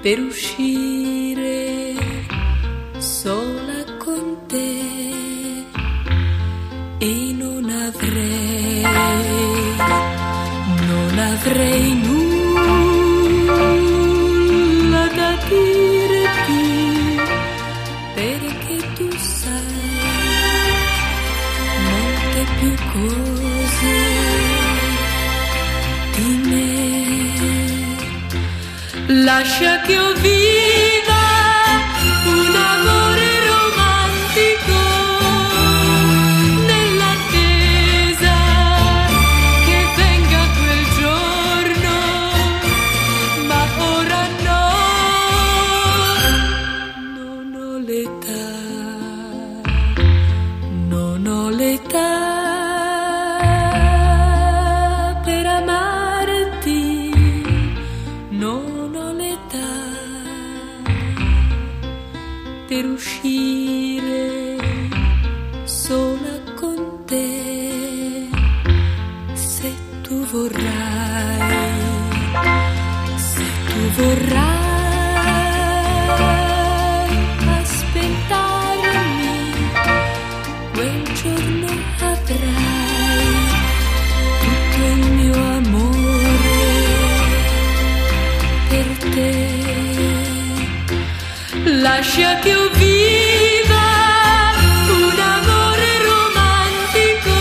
per uscire sola con te, e non avrei nulla da dirti, perché tu sai molte più cose di me. Lascia che io viva un amore romantico, nell'attesa che venga quel giorno, ma ora no, non ho l'età, non ho l'età per amarti, non ho l'età per uscire sola con te. Se tu vorrai, se tu vorrai aspettarmi, quel giorno avrai tutto il mio amore per te. Lascia che io viva un amore romantico,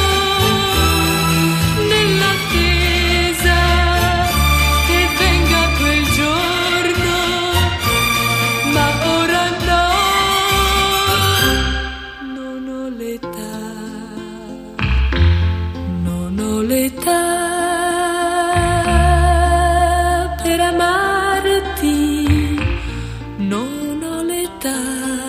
nell'attesa che venga quel giorno, ma ora no, non ho l'età, non ho l'età per amarti, non ho l'età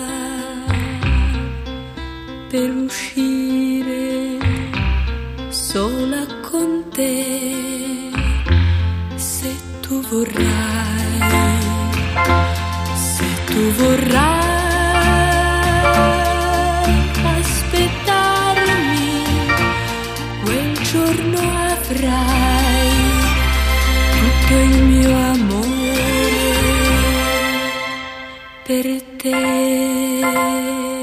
per uscire sola con te. Se tu vorrai, se tu vorrai aspettarmi, quel giorno avrai tutto il mio amore per te.